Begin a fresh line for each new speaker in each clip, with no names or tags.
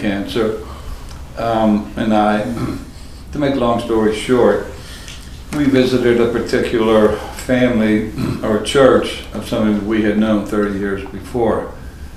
cancer. And to make a long story short, we visited a particular family or church of somebody that we had known 30 years before.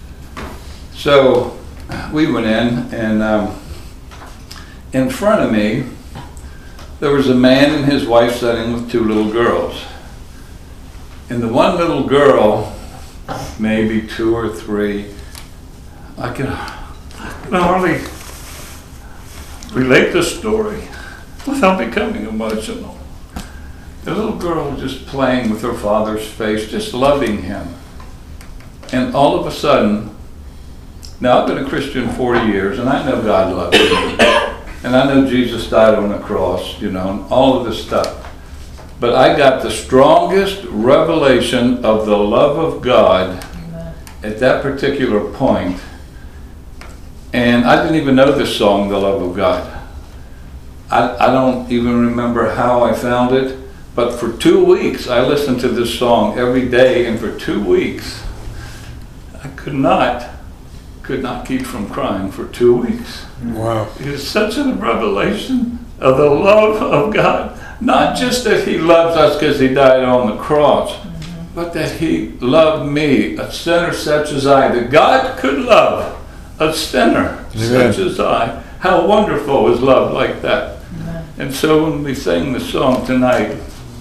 So we went in, and in front of me, there was a man and his wife sitting with two little girls. And the one little girl, maybe 2 or 3, I can hardly relate the story without becoming emotional. The little girl just playing with her father's face, just loving him. And all of a sudden, now I've been a Christian 40 years, and I know God loves me. And I know Jesus died on the cross, and all of this stuff. But I got the strongest revelation of the love of God at that particular point. And I didn't even know this song, The Love of God. I don't even remember how I found it, but for 2 weeks I listened to this song every day, and for 2 weeks I could not keep from crying for 2 weeks.
Wow.
It is such a revelation of the love of God. Not just that he loves us because he died on the cross, but that he loved me, a sinner such as I, that God could love a sinner such as I. How wonderful is love like that? And so when we sing the song tonight,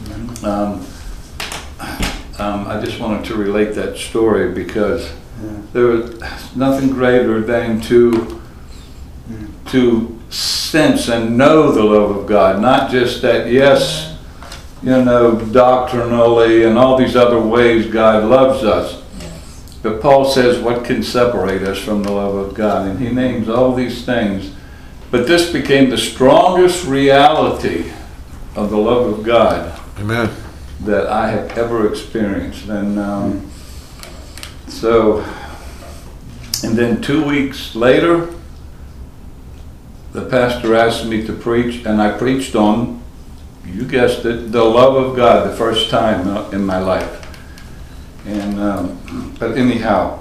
I just wanted to relate that story because there was nothing greater than to sense and know the love of God, not just that, yes, doctrinally and all these other ways God loves us. But Paul says, what can separate us from the love of God? And he names all these things. But this became the strongest reality of the love of God.
Amen.
That I have ever experienced. And and then 2 weeks later, the pastor asked me to preach, and I preached on, you guessed it, the love of God, the first time in my life. And but anyhow,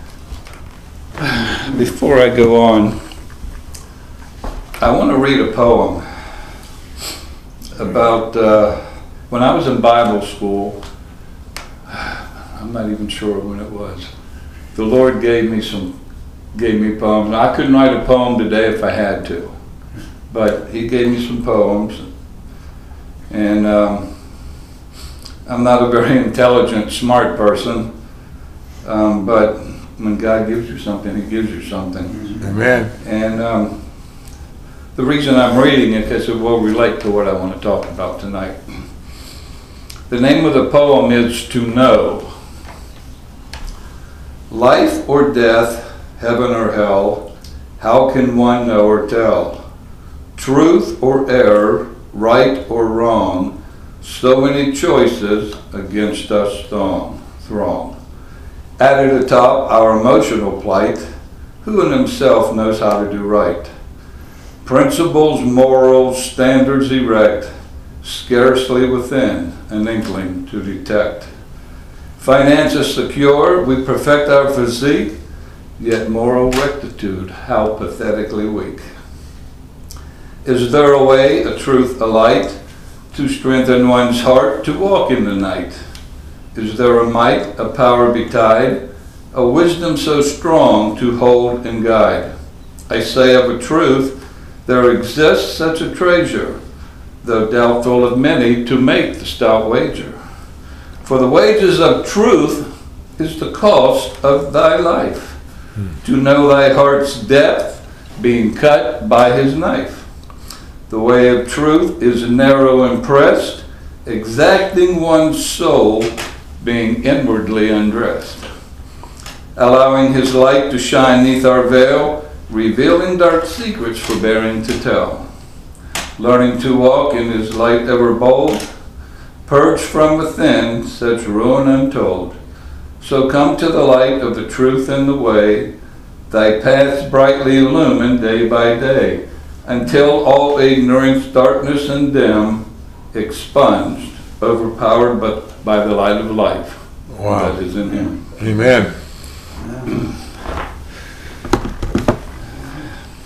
before I go on, I want to read a poem about when I was in Bible school. I'm not even sure when it was. The Lord gave me poems. I couldn't write a poem today if I had to, but he gave me some poems. And I'm not a very intelligent, smart person, but when God gives you something, he gives you something.
Amen.
And the reason I'm reading it is it will relate to what I want to talk about tonight. The name of the poem is To Know. Life or death, heaven or hell, how can one know or tell? Truth or error, right or wrong, so many choices against us throng. Added atop our emotional plight, who in himself knows how to do right? Principles, morals, standards erect, scarcely within an inkling to detect. Finances secure, we perfect our physique, yet moral rectitude, how pathetically weak. Is there a way, a truth, a light, to strengthen one's heart to walk in the night? Is there a might, a power betide, a wisdom so strong to hold and guide? I say of a truth, there exists such a treasure, though doubtful of many, to make the stout wager. For the wages of truth is the cost of thy life, to know thy heart's depth, being cut by his knife. The way of truth is narrow and pressed, exacting one's soul, being inwardly undressed. Allowing his light to shine neath our veil, revealing dark secrets forbearing to tell. Learning to walk in his light ever bold, purge from within such ruin untold. So come to the light of the truth and the way, thy paths brightly illumine day by day, until all ignorance, darkness, and dim, expunged, overpowered but by the light of life that is in him.
Amen.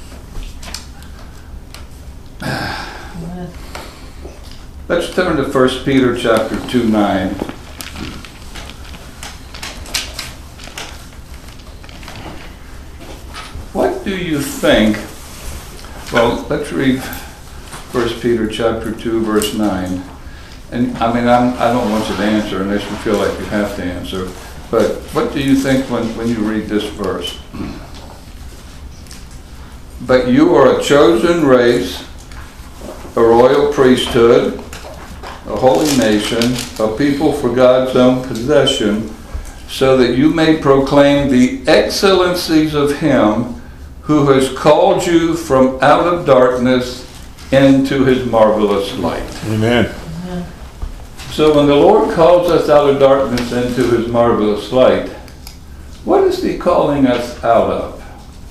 Let's turn to 1 Peter chapter 2:9. What do you think? Well, let's read 1 Peter chapter 2, verse 9. And I mean, I don't want you to answer unless you feel like you have to answer. But what do you think when you read this verse? But you are a chosen race, a royal priesthood, a holy nation, a people for God's own possession, so that you may proclaim the excellencies of Him who has called you from out of darkness into His marvelous light.
Amen.
So when the Lord calls us out of darkness into His marvelous light, what is He calling us out of?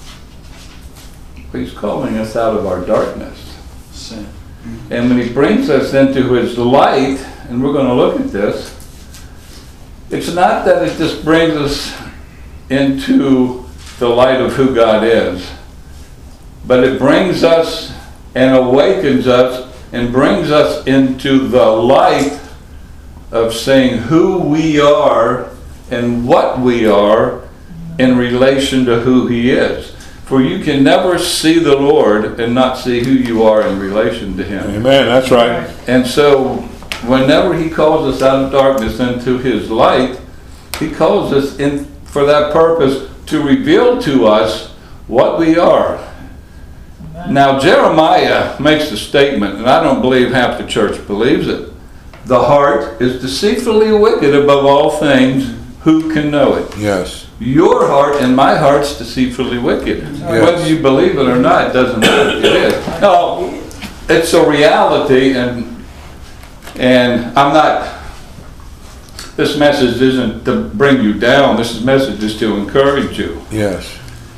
He's calling us out of our darkness.
Sin.
And when He brings us into His light, and we're going to look at this, it's not that it just brings us into the light of who God is, but it brings us and awakens us and brings us into the light of saying who we are and what we are in relation to who He is. For you can never see the Lord and not see who you are in relation to Him.
Amen. That's right.
And so whenever He calls us out of darkness into His light, He calls us in for that purpose to reveal to us what we are. Now Jeremiah makes a statement, and I don't believe half the church believes it. The heart is deceitfully wicked above all things. Who can know it?
Yes.
Your heart and my heart's deceitfully wicked.
Yes.
Whether you believe it or not, it doesn't matter. It is. No, it's a reality, and I'm not. This message isn't to bring you down. This message is to encourage you.
Yes.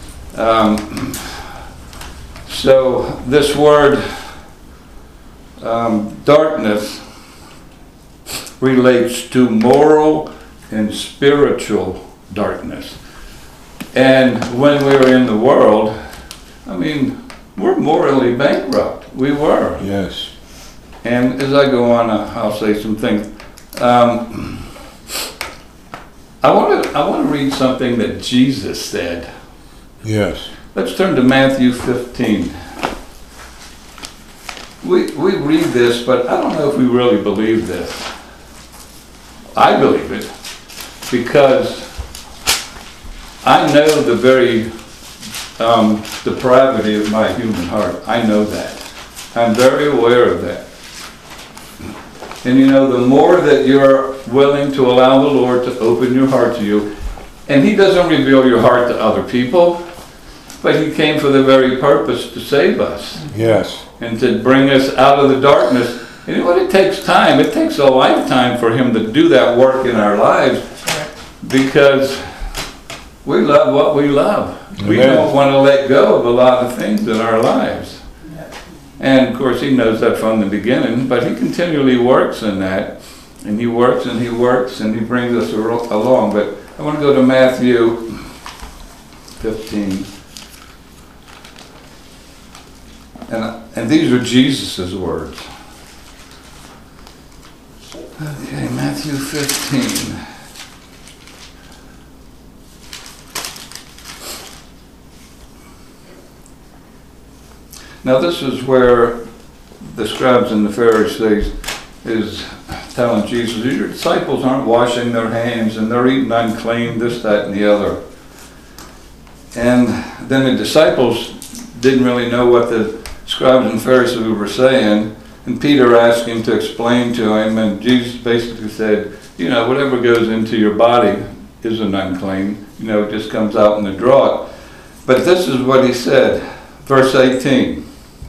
So this word darkness relates to moral and spiritual darkness. And when we were in the world, I mean, we're morally bankrupt. We were.
Yes.
And as I go on, I'll say some things. I want to read something that Jesus said.
Yes.
Let's turn to Matthew 15. We read this, but I don't know if we really believe this. I believe it because I know the very depravity of my human heart. I know that. I'm very aware of that. And you know, the more that you're willing to allow the Lord to open your heart to you, and He doesn't reveal your heart to other people, but He came for the very purpose to save us.
Yes.
And to bring us out of the darkness. And you know what? It takes time. It takes a lifetime for Him to do that work in our lives, because we love what we love.
Amen.
We don't want to let go of a lot of things in our lives. And of course He knows that from the beginning, but He continually works in that. And He works and He works and He brings us along. But I want to go to Matthew 15. And these are Jesus' words. Okay, Matthew 15. Now this is where the scribes and the Pharisees is telling Jesus, your disciples aren't washing their hands and they're eating unclean, this, that, and the other. And then the disciples didn't really know what the scribes and Pharisees were saying, and Peter asked him to explain to him, and Jesus basically said, you know, whatever goes into your body isn't unclean, you know, it just comes out in the draught. But this is what He said, verse 18.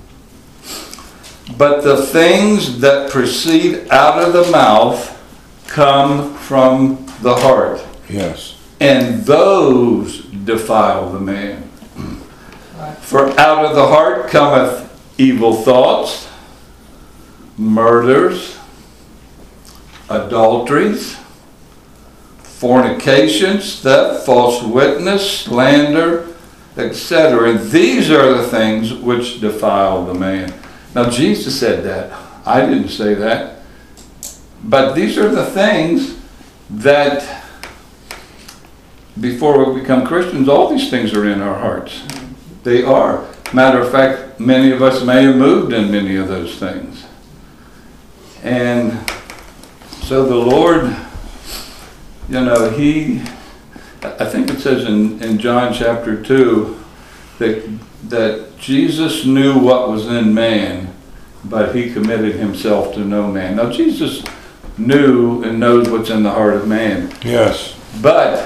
But the things that proceed out of the mouth come from the heart.
Yes.
And those defile the man. For out of the heart cometh evil thoughts, murders, adulteries, fornications, theft, false witness, slander, etc. And these are the things which defile the man. Now, Jesus said that. I didn't say that. But these are the things that, before we become Christians, all these things are in our hearts. They are. Matter of fact, many of us may have moved in many of those things. And so the Lord, I think it says in John chapter 2 that Jesus knew what was in man, but he committed himself to no man. Now, Jesus knew and knows what's in the heart of man.
Yes.
But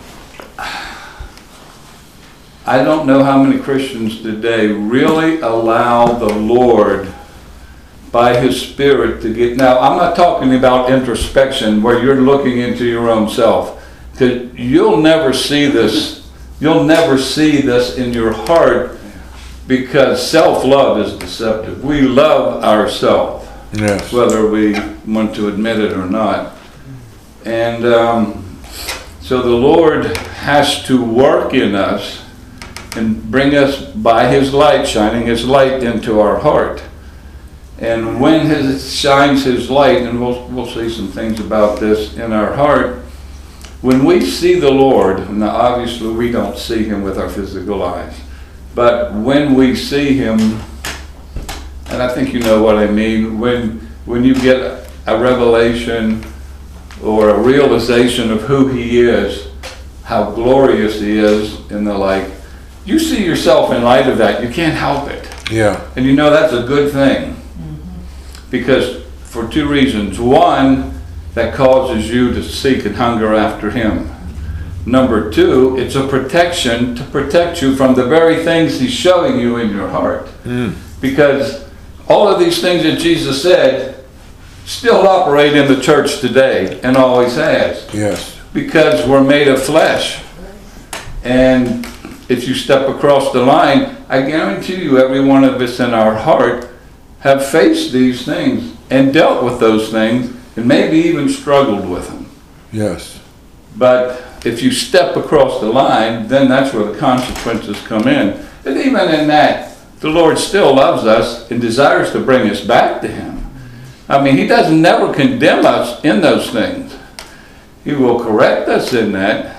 I don't know how many Christians today really allow the Lord by His Spirit to get. Now, I'm not talking about introspection where you're looking into your own self, because you'll never see this. You'll never see this in your heart, because self-love is deceptive. We love ourselves,
Yes.
whether we want to admit it or not. And so the Lord has to work in us and bring us by His light, shining His light into our heart. And when He shines His light, and we'll see some things about this in our heart, when we see the Lord, now obviously we don't see Him with our physical eyes, but when we see Him, and I think you know what I mean, when you get a revelation or a realization of who He is, how glorious He is, and the like, you see yourself in light of that. You can't help it.
Yeah.
And you know that's a good thing. Because for two reasons. One, that causes you to seek and hunger after Him. Number two, it's a protection to protect you from the very things He's showing you in your heart. Because all of these things that Jesus said still operate in the church today, and always has.
Yes.
Because we're made of flesh. And if you step across the line, I guarantee you every one of us in our heart have faced these things and dealt with those things and maybe even struggled with them.
Yes.
But if you step across the line, then that's where the consequences come in. And even in that, the Lord still loves us and desires to bring us back to Him. I mean, He doesn't never condemn us in those things. He will correct us in that.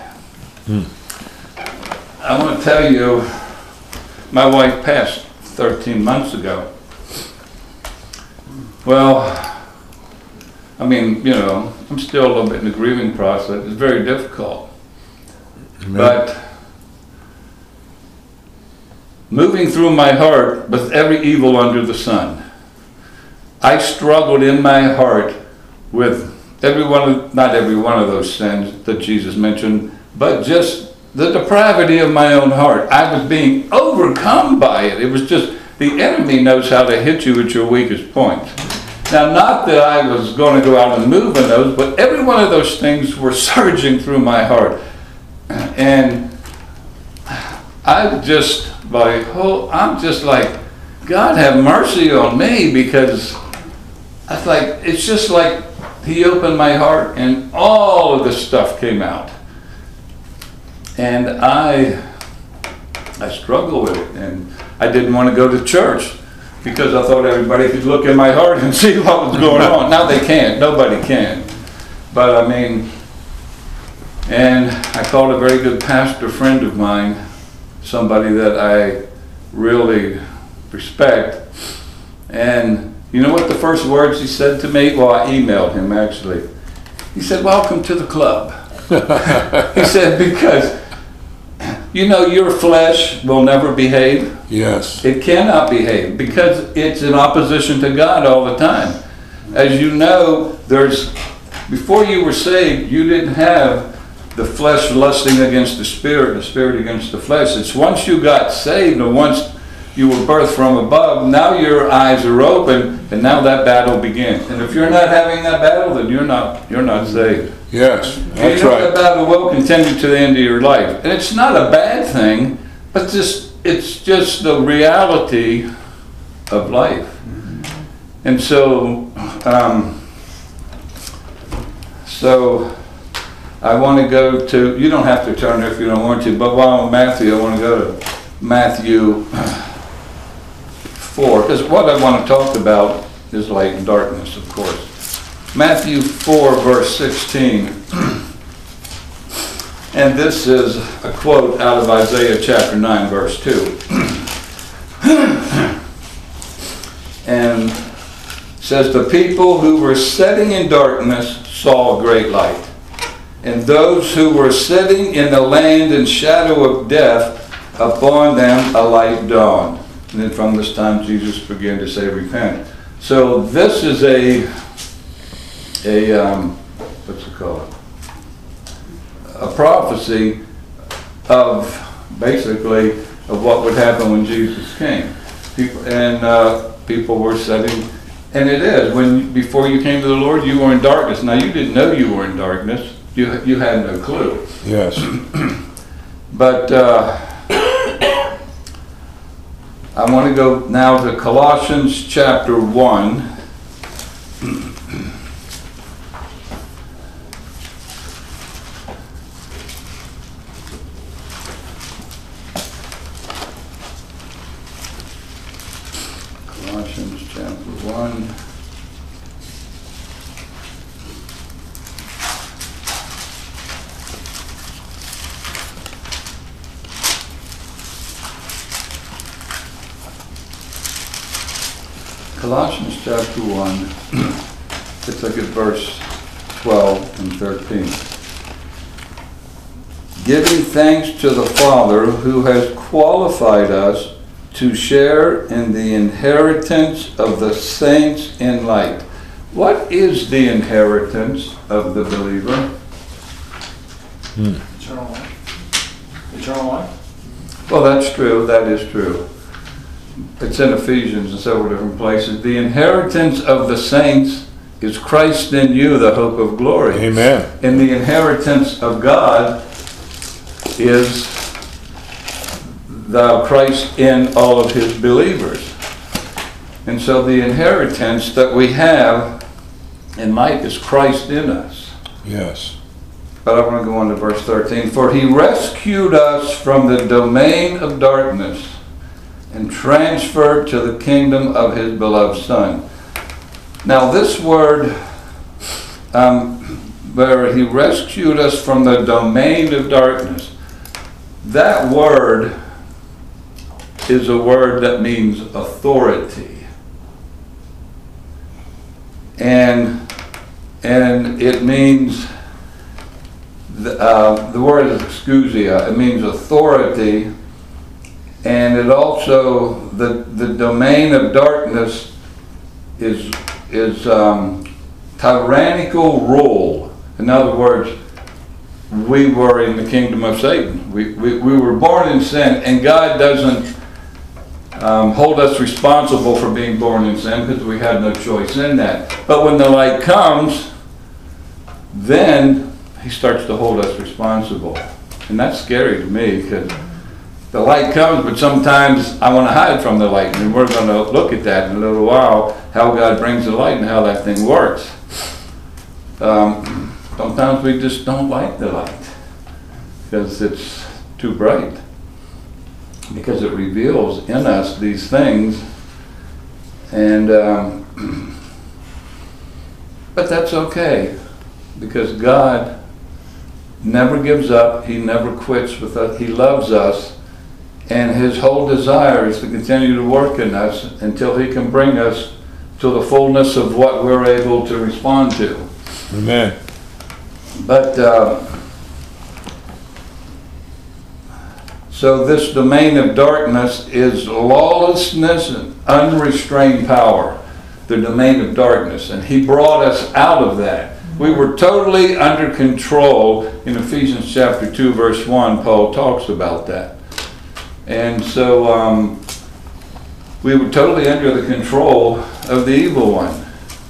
I want to tell you, my wife passed 13 months ago. Well, I mean, I'm still a little bit in the grieving process. It's very difficult.
Amen.
But moving through my heart with every evil under the sun, I struggled in my heart with not every one of those sins that Jesus mentioned, but just the depravity of my own heart. I was being overcome by it. It was just, the enemy knows how to hit you at your weakest point. Now, not that I was going to go out and move in those, but every one of those things were surging through my heart. And I'm just like, God have mercy on me, because it's just like He opened my heart and all of this stuff came out. And I struggle with it, and I didn't want to go to church because I thought everybody could look in my heart and see what was going on. Now they can't. Nobody can. But I mean, and I called a very good pastor friend of mine, somebody that I really respect, and you know what the first words he said to me? Well, I emailed him actually. He said, "Welcome to the club." He said, because your flesh will never behave.
Yes.
It cannot behave because it's in opposition to God all the time. As you know, before you were saved, you didn't have the flesh lusting against the spirit and the spirit against the flesh. It's once you got saved and once you were birthed from above, now your eyes are open and now that battle begins. And if you're not having that battle, then you're not saved.
Yes, that's
That
right.
battle will continue to the end of your life. And it's not a bad thing, but it's just the reality of life. And so I want to go to, you don't have to turn there if you don't want to, but while I'm in Matthew, I want to go to Matthew 4, because what I want to talk about is light and darkness, of course. Matthew 4, verse 16. And this is a quote out of Isaiah chapter 9, verse 2. And says, the people who were sitting in darkness saw a great light. And those who were sitting in the land and shadow of death, upon them a light dawned. And then from this time Jesus began to say, repent. So this is what's it called? A prophecy of basically of what would happen when Jesus came. People were sitting, and it is, when before you came to the Lord, you were in darkness. Now you didn't know you were in darkness. You had no clue.
Yes.
But I want to go now to Colossians chapter 1. Colossians chapter 1. Colossians chapter 1, let's look at verse 12 and 13. Giving thanks to the Father who has qualified us to share in the inheritance of the saints in light. What is the inheritance of the believer?
Eternal life. Eternal life?
Well, that's true. That is true. It's in Ephesians in several different places. The inheritance of the saints is Christ in you, the hope of glory.
Amen.
And the inheritance of God is the Christ in all of his believers. And so the inheritance that we have in life is Christ in us.
Yes.
But I want to go on to verse 13. For he rescued us from the domain of darkness and transferred to the kingdom of his beloved Son. Now this word, where he rescued us from the domain of darkness, that word is a word that means authority. And it means, the word is exousia, it means authority. And it also, the domain of darkness is tyrannical rule. In other words, we were in the kingdom of Satan. We were born in sin, and God doesn't hold us responsible for being born in sin because we had no choice in that. But when the light comes, then he starts to hold us responsible. And that's scary to me because the light comes, but sometimes I want to hide from the light. And we're going to look at that in a little while, how God brings the light and how that thing works. Sometimes we just don't like the light because it's too bright. Because it reveals in us these things. And but that's okay. Because God never gives up. He never quits with us. He loves us. And his whole desire is to continue to work in us until he can bring us to the fullness of what we're able to respond to.
Amen.
But so this domain of darkness is lawlessness and unrestrained power. The domain of darkness. And he brought us out of that. We were totally under control. In Ephesians chapter 2 verse 1, Paul talks about that. And so we were totally under the control of the evil one.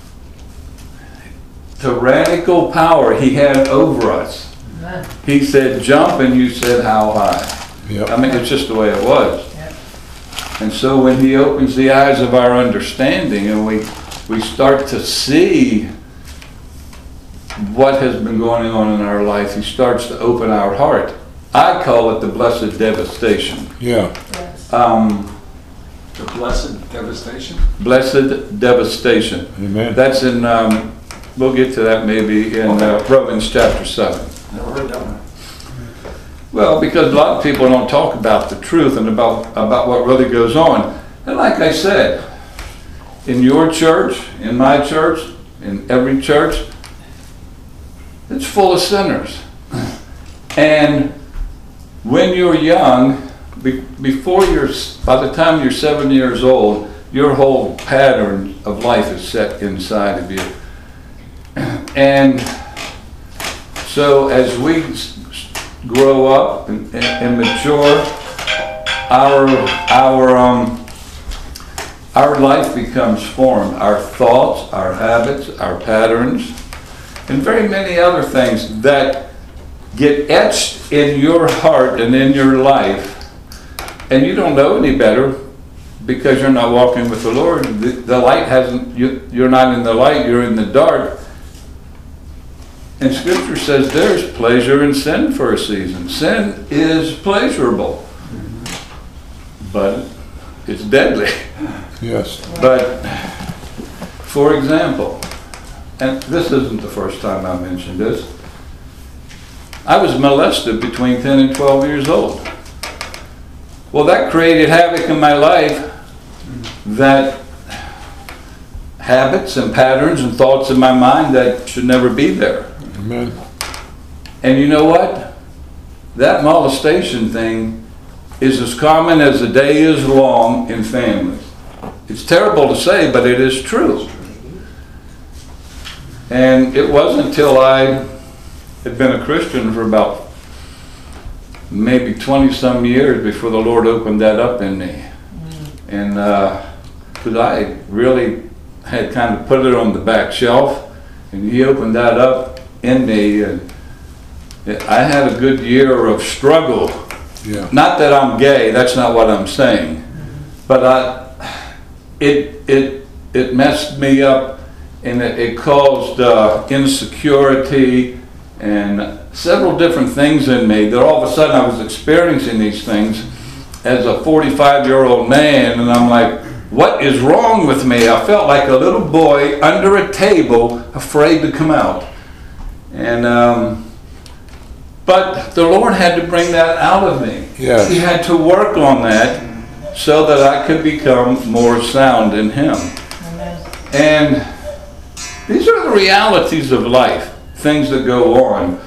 Tyrannical power he had over us. He said jump and you said how high.
Yep.
I mean, it's just the way it was.
Yep.
And so when he opens the eyes of our understanding and we start to see what has been going on in our life, he starts to open our heart. I call it the blessed devastation.
Yeah.
Yes.
The blessed devastation?
Blessed devastation.
Amen.
That's in, we'll get to that maybe in Romans chapter 7.
Never heard that one.
Well, because a lot of people don't talk about the truth and about what really goes on. And like I said, in your church, in my church, in every church, it's full of sinners. And when you're young, by the time you're 7 years old, your whole pattern of life is set inside of you. And so as we grow up and mature, our life becomes formed. Our thoughts, our habits, our patterns, and very many other things that get etched in your heart and in your life. And you don't know any better because you're not walking with the Lord. The light hasn't, you're not in the light, you're in the dark. And Scripture says there's pleasure in sin for a season. Sin is pleasurable, but it's deadly.
Yes.
But, for example, and this isn't the first time I mentioned this, I was molested between 10 and 12 years old. Well, that created havoc in my life, that habits and patterns and thoughts in my mind that should never be there.
Amen.
And you know what? That molestation thing is as common as the day is long in families. It's terrible to say, but it is true. And it wasn't until I had been a Christian for about maybe 20-some years before the Lord opened that up in me. And because I really had kind of put it on the back shelf, and He opened that up in me, and I had a good year of struggle.
Yeah.
Not that I'm gay, that's not what I'm saying, but it messed me up, and it caused insecurity and several different things in me that all of a sudden I was experiencing these things as a 45-year-old man, and I'm like, what is wrong with me? I felt like a little boy under a table, afraid to come out. And but the Lord had to bring that out of me.
Yes.
He had to work on that so that I could become more sound in Him.
Amen.
And these are the realities of life, things that go on.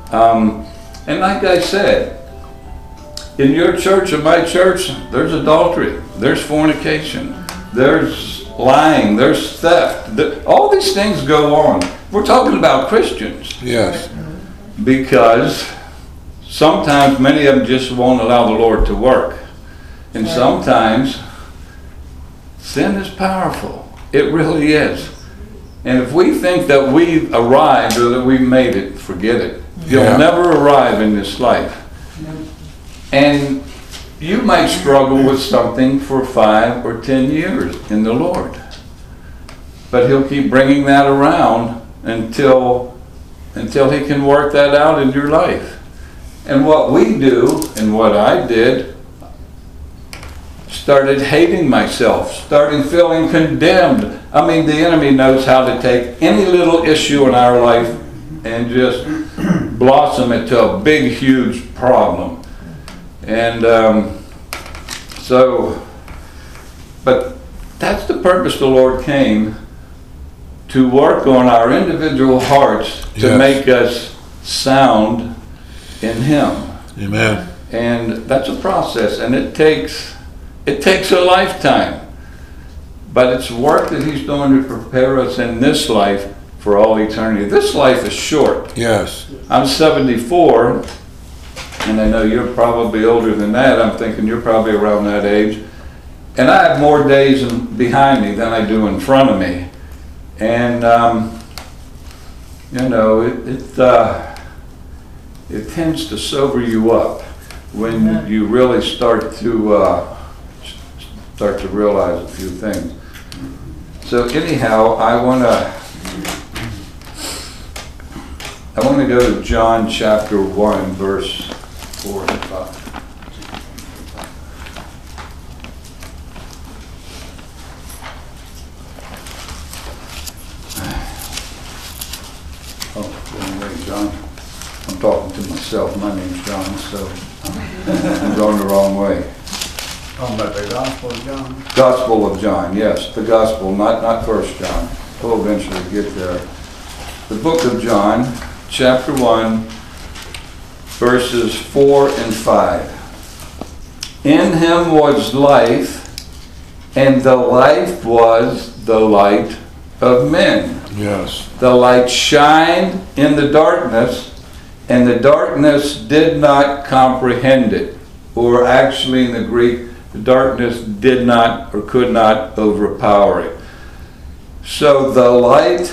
And like I said, in your church and my church, there's adultery, there's fornication, there's lying, there's theft. All these things go on. We're talking about Christians.
Yes.
Because sometimes many of them just won't allow the Lord to work. And sometimes sin is powerful. It really is. And if we think that we've arrived or that we've made it, forget it. You'll
Yeah.
never arrive in this life. And you might struggle with something for 5 or 10 years in the Lord. But He'll keep bringing that around until He can work that out in your life. And what we do, and what I did, started hating myself, started feeling condemned. I mean, the enemy knows how to take any little issue in our life and just blossom it to a big, huge problem. And but that's the purpose the Lord came, to work on our individual hearts to
Yes.
make us sound in Him.
Amen.
And that's a process, and it takes a lifetime. But it's work that He's doing to prepare us in this life for all eternity. This life is short.
Yes.
I'm 74, and I know you're probably older than that. I'm thinking you're probably around that age. And I have more days behind me than I do in front of me. And, you know, it tends to sober you up when you really start to realize a few things. So anyhow, I want to go to John chapter 1, verse 4 and 5. John. I'm talking to myself. My name's John, so I'm going the wrong way.
Talking about the Gospel of John.
Gospel of John, yes, the Gospel, not First John. We'll eventually get there. The book of John, chapter 1, verses 4 and 5. In him was life, and the life was the light of men.
Yes.
The light shined in the darkness, and the darkness did not comprehend it. Or actually in the Greek, the darkness did not or could not overpower it. So the light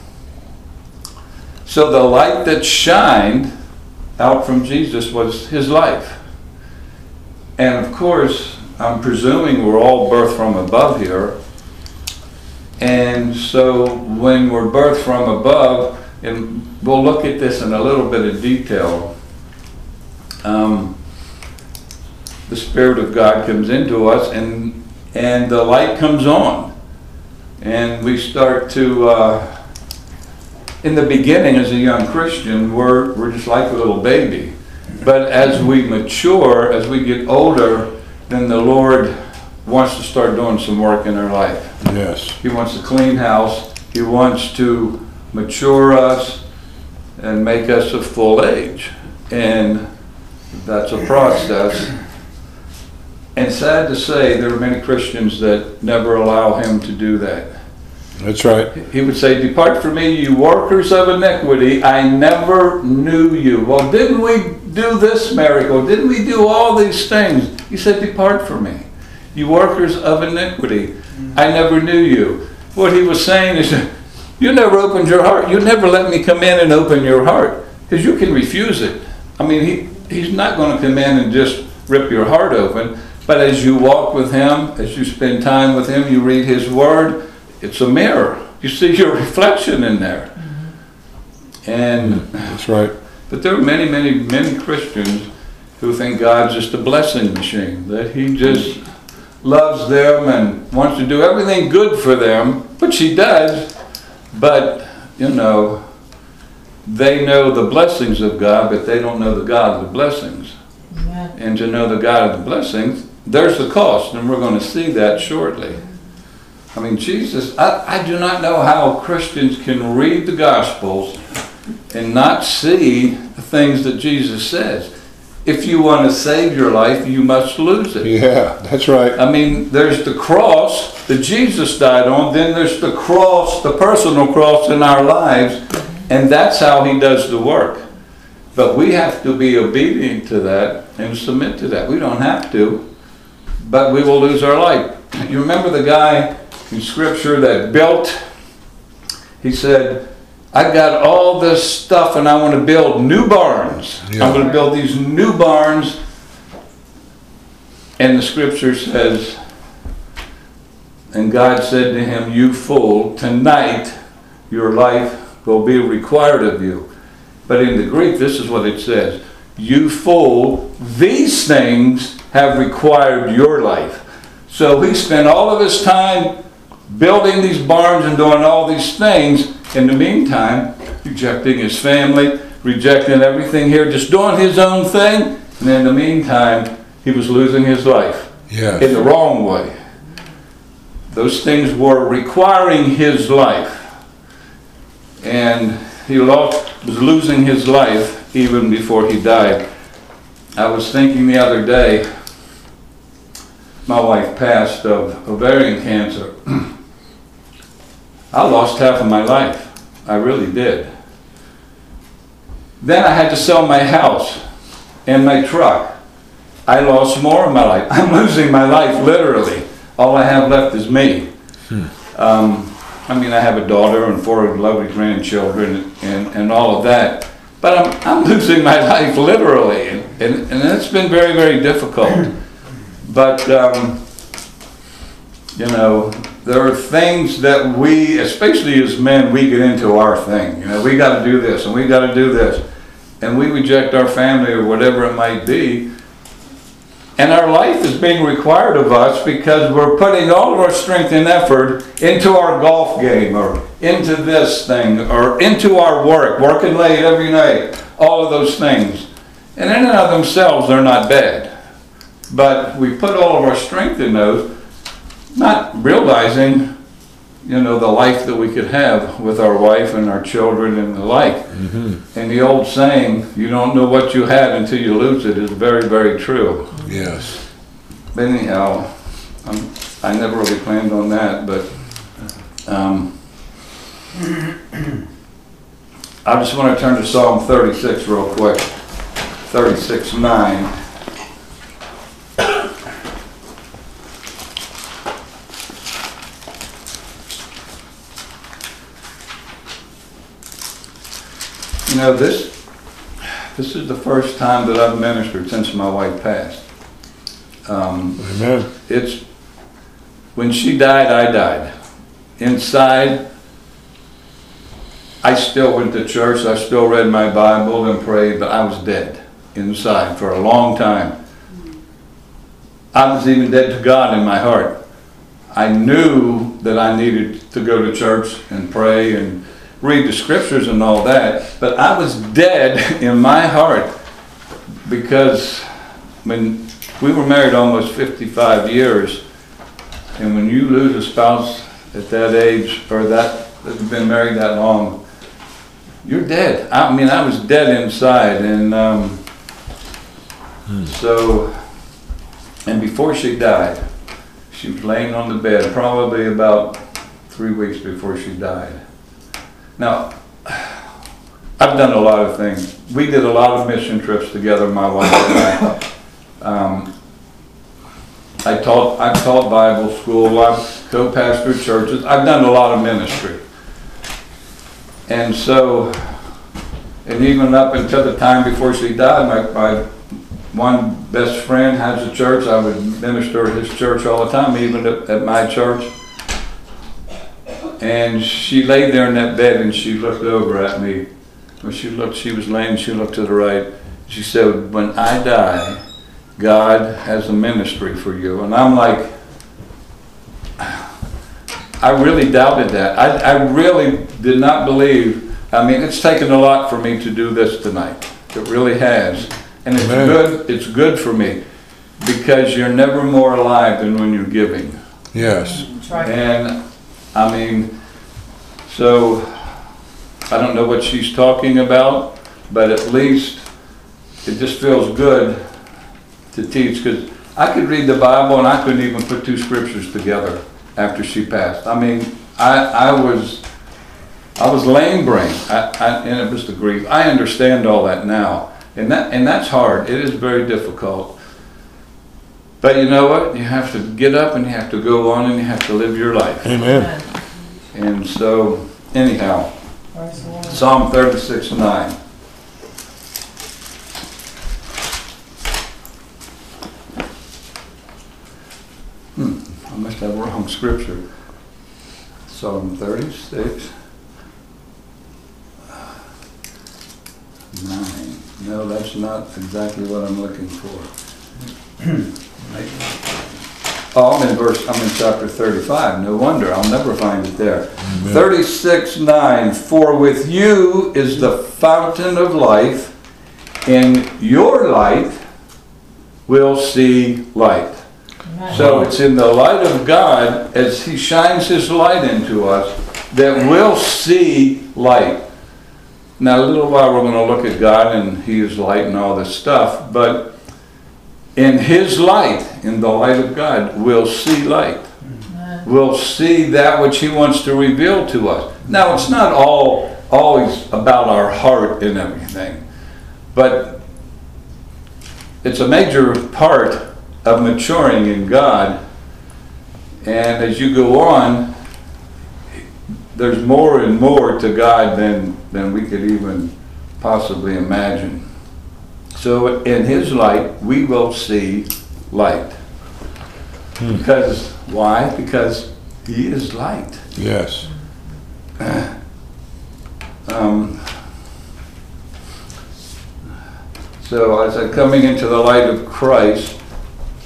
that shined out from Jesus was his life. And of course, I'm presuming we're all birthed from above here. And so when we're birthed from above, and we'll look at this in a little bit of detail, the Spirit of God comes into us and the light comes on. And we start to, in the beginning as a young Christian, we're just like a little baby. But as we mature, as we get older, then the Lord wants to start doing some work in our life.
Yes.
He wants to clean house. He wants to mature us and make us a full age. And that's a process. And sad to say, there are many Christians that never allow him to do that.
That's right.
He would say, "Depart from me, you workers of iniquity. I never knew you." Well, didn't we do this miracle? Didn't we do all these things? He said, "Depart from me, you workers of iniquity. I never knew you." What he was saying is, you never opened your heart. You never let me come in and open your heart, because you can refuse it. I mean, he's not going to come in and just rip your heart open. But as you walk with him, as you spend time with him, you read his word, it's a mirror. You see your reflection in there. And
That's right.
but there are many, many, many Christians who think God's just a blessing machine, that he just loves them and wants to do everything good for them, which he does. But, you know, they know the blessings of God, but they don't know the God of the blessings.
Yeah.
And to know the God of the blessings, there's the cost, and we're going to see that shortly. I mean, Jesus, I do not know how Christians can read the Gospels and not see the things that Jesus says. If you want to save your life, you must lose it.
Yeah, that's right.
I mean, there's the cross that Jesus died on, then there's the cross, the personal cross in our lives, and that's how he does the work. But we have to be obedient to that and submit to that. We don't have to, but we will lose our life. You remember the guy in Scripture that built, he said, "I've got all this stuff and I want to build new barns.
Yeah.
I'm going to build these new barns." And the Scripture says, and God said to him, "You fool, tonight your life will be required of you." But in the Greek, this is what it says: "You fool, these things have required your life." So he spent all of his time building these barns and doing all these things. In the meantime, rejecting his family, rejecting everything here, just doing his own thing. And in the meantime, he was losing his life
Yes.
in the wrong way. Those things were requiring his life. And he was losing his life even before he died. I was thinking the other day, my wife passed of ovarian cancer. I lost half of my life. I really did. Then I had to sell my house and my truck. I lost more of my life. I'm losing my life, literally. All I have left is me. I mean, I have a daughter and 4 lovely grandchildren and all of that. But I'm losing my life, literally. And it's been very, very difficult. But, you know, there are things that we, especially as men, we get into our thing. You know, we got to do this and we got to do this. And we reject our family or whatever it might be. And our life is being required of us because we're putting all of our strength and effort into our golf game or into this thing or into our work, working late every night, all of those things. And in and of themselves, they're not bad. But we put all of our strength in those, not realizing, you know, the life that we could have with our wife and our children and the like.
Mm-hmm.
And the old saying, you don't know what you have until you lose it, is very, very true.
Yes.
But anyhow, I never really planned on that, but I just want to turn to Psalm 36 real quick. 36:9. You know, this is the first time that I've ministered since my wife passed.
Amen.
It's when she died, I died. Inside, I still went to church, I still read my Bible and prayed, but I was dead inside for a long time. I was even dead to God in my heart. I knew that I needed to go to church and pray and read the scriptures and all that, but I was dead in my heart because when we were married almost 55 years, and when you lose a spouse at that age or that's been married that long, you're dead. I mean, I was dead inside, and so, and before she died, she was laying on the bed, probably about 3 weeks before she died. Now, I've done a lot of things. We did a lot of mission trips together, my wife and I. I've taught Bible school, I've co-pastored churches, I've done a lot of ministry. And so, and even up until the time before she died, my one best friend has a church. I would minister at his church all the time, even at my church. And she laid there in that bed and she looked over at me. When she was laying, she looked to the right. She said, when I die, God has a ministry for you. And I'm like, I really doubted that. I really did not believe. I mean, it's taken a lot for me to do this tonight. It really has. And it's good. It's good for me because you're never more alive than when you're giving.
Yes.
That's right.
And I mean, so I don't know what she's talking about, but at least it just feels good to teach, because I could read the Bible and I couldn't even put two scriptures together after she passed. I mean, I was lame brain, and it was the grief. I understand all that now, and that's hard. It is very difficult. But you know what? You have to get up and you have to go on and you have to live your life.
Amen.
And so, anyhow,
Praise the Lord.
Psalm 36:9. I must have wrong scripture. Psalm 36. 9. No, that's not exactly what I'm looking for. Oh, I'm in chapter 35. No wonder, I'll never find it there. 36:9. For with you is the fountain of life, and your light will see light.
Amen.
So it's in the light of God, as He shines His light into us, that we'll see light. Now, a little while we're going to look at God and He is light and all this stuff, but in His light, in the light of God, we'll see light.
Amen.
We'll see that which He wants to reveal to us. Now, it's not always about our heart and everything, but it's a major part of maturing in God. And as you go on, there's more and more to God than we could even possibly imagine. So in His light, we will see light. Because, why? Because He is light.
Yes.
So as I'm coming into the light of Christ,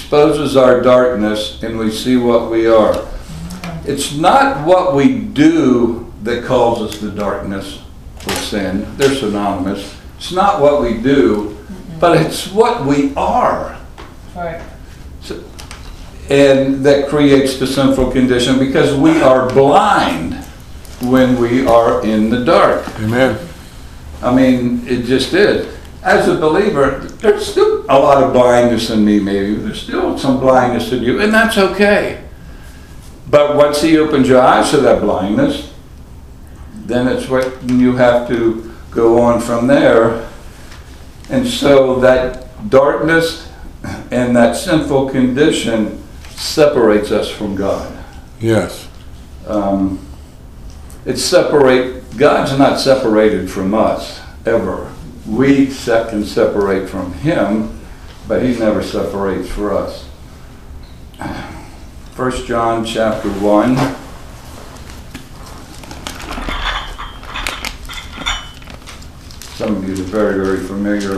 exposes our darkness and we see what we are. It's not what we do that causes the darkness or sin. They're synonymous. It's not what we do, but it's what we are.
Right.
And that creates the sinful condition because we are blind when we are in the dark.
Amen.
I mean, it just is. As a believer, there's still a lot of blindness in me, maybe. There's still some blindness in you, and that's okay. But once he opens your eyes to that blindness, then it's what you have to go on from there. And so that darkness and that sinful condition separates us from God.
Yes.
God's not separated from us, ever. We can separate from him, but he never separates for us. 1 John chapter 1. Some of you are very, very familiar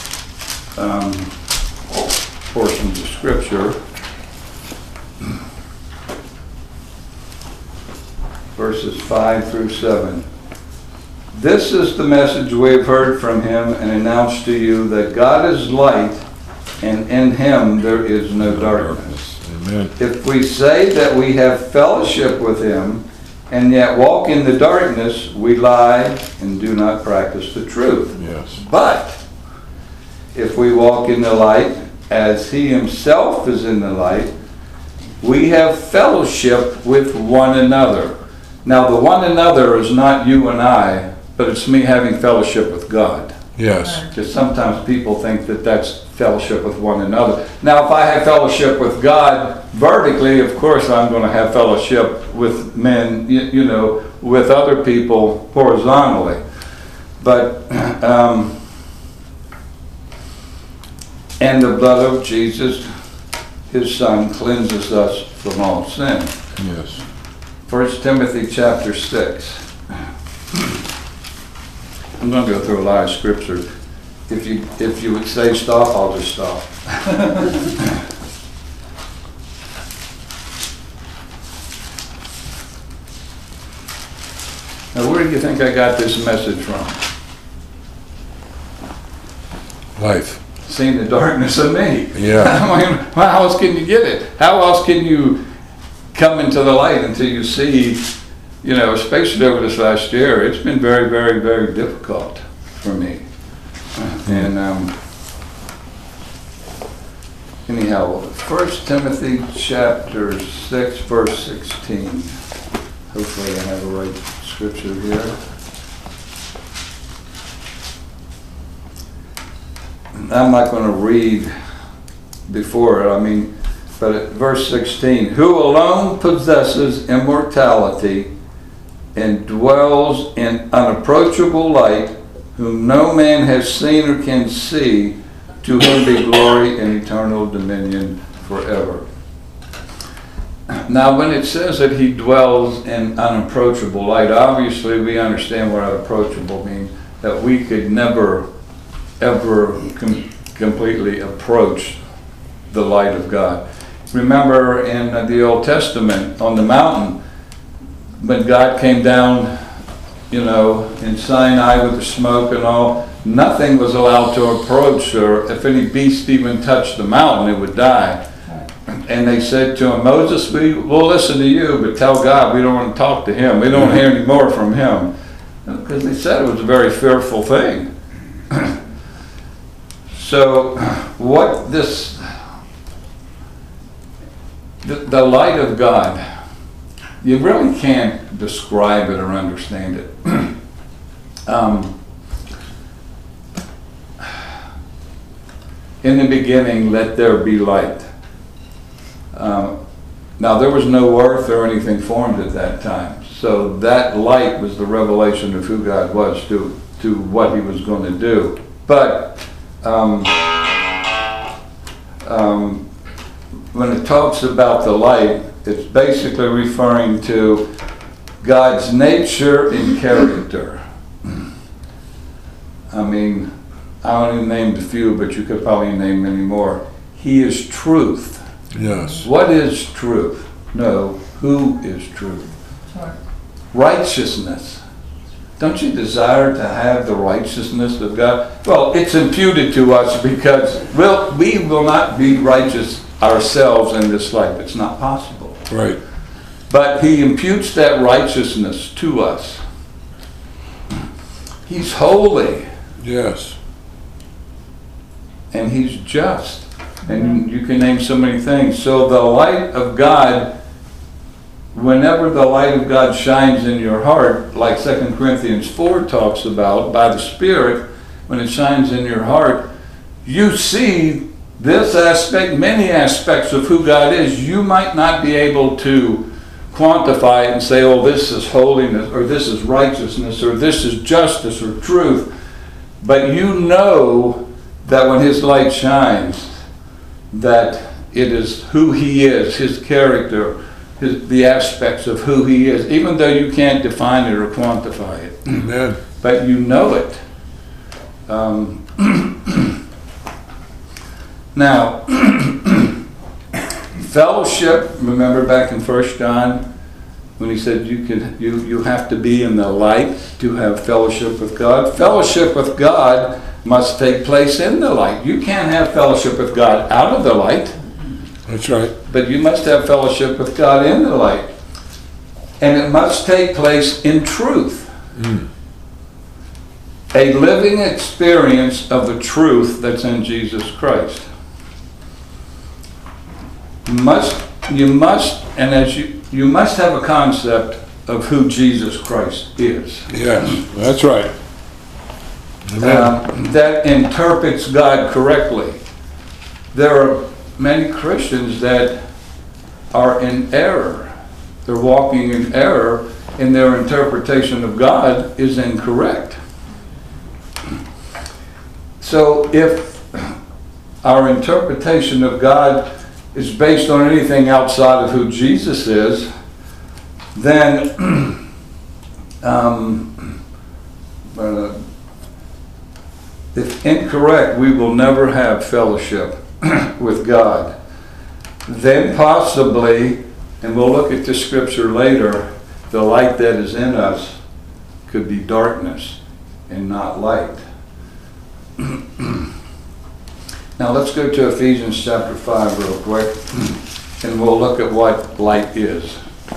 portions of Scripture. Verses 5 through 7. This is the message we have heard from him and announced to you, that God is light, and in him there is no darkness.
Amen.
If we say that we have fellowship with him, and yet walk in the darkness, we lie and do not practice the truth.
Yes.
But if we walk in the light, as he himself is in the light, we have fellowship with one another. Now, the one another is not you and I, but it's me having fellowship with God.
Yes.
Because sometimes people think that that's fellowship with one another. Now, if I have fellowship with God vertically, of course I'm going to have fellowship with men, you know, with other people horizontally. But, and the blood of Jesus, his Son, cleanses us from all sin.
Yes.
1 Timothy chapter 6. I'm going to go through a lot of scripture. If you would say stop, I'll just stop. Now, where do you think I got this message from?
Life.
Seeing the darkness of me.
Yeah.
I mean, how else can you get it? How else can you come into the light until you see, you know, especially over this last year, it's been very, very, very difficult for me. And anyhow, 1 Timothy chapter 6, verse 16. Hopefully I have the right scripture here. I'm not going to read before it, I mean, but at verse 16, who alone possesses immortality and dwells in unapproachable light, whom no man has seen or can see, to him be glory and eternal dominion forever. Now, when it says that he dwells in unapproachable light, obviously we understand what unapproachable means, that we could never, ever completely approach the light of God. Remember in the Old Testament, on the mountain, when God came down, you know, in Sinai with the smoke and all, nothing was allowed to approach, or if any beast even touched the mountain, it would die. And they said to him, Moses, we'll listen to you, but tell God we don't want to talk to him. We don't want to hear any more from him. Because they said it was a very fearful thing. So what this, the light of God, you really can't describe it or understand it. In the beginning, let there be light. Now, there was no earth or anything formed at that time. So that light was the revelation of who God was to what he was going to do. But when it talks about the light, it's basically referring to God's nature and character. I mean, I only named a few, but you could probably name many more. He is truth.
Yes.
What is truth? No, who is truth?
Sure.
Righteousness. Don't you desire to have the righteousness of God? Well, it's imputed to us because we will not be righteous ourselves in this life. It's not possible.
Right.
But he imputes that righteousness to us. He's holy
Yes.
and he's just. And you can name so many things. So the light of God, whenever the light of God shines in your heart, like 2 Corinthians 4 talks about, by the Spirit, when it shines in your heart, you see this aspect, many aspects of who God is. You might not be able to quantify it and say, oh, this is holiness, or this is righteousness, or this is justice or truth. But you know that when his light shines, that it is who he is, his character, the aspects of who he is, even though you can't define it or quantify it.
Amen.
But you know it. Now, fellowship, remember back in 1 John, when he said you have to be in the light to have fellowship with God. Fellowship with God must take place in the light. You can't have fellowship with God out of the light.
That's right.
But you must have fellowship with God in the light. And it must take place in truth. A living experience of the truth that's in Jesus Christ. You must have a concept of who Jesus Christ is.
Yes. That's right. Amen.
That interprets God correctly. There are many Christians that are in error. They're walking in error, and their interpretation of God is incorrect. So if our interpretation of God is based on anything outside of who Jesus is, then if incorrect, we will never have fellowship with God. Then possibly, and we'll look at the scripture later, the light that is in us could be darkness and not light. Now let's go to Ephesians chapter 5 real quick, and we'll look at what light is.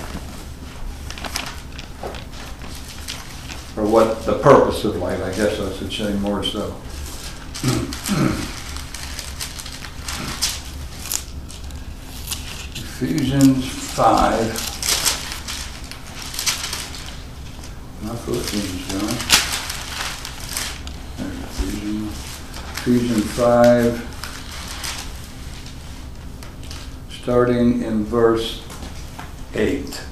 Or what the purpose of light, I guess I should say more so. Ephesians 5. Not Philippians, John. There's Ephesians 5, starting in verse 8.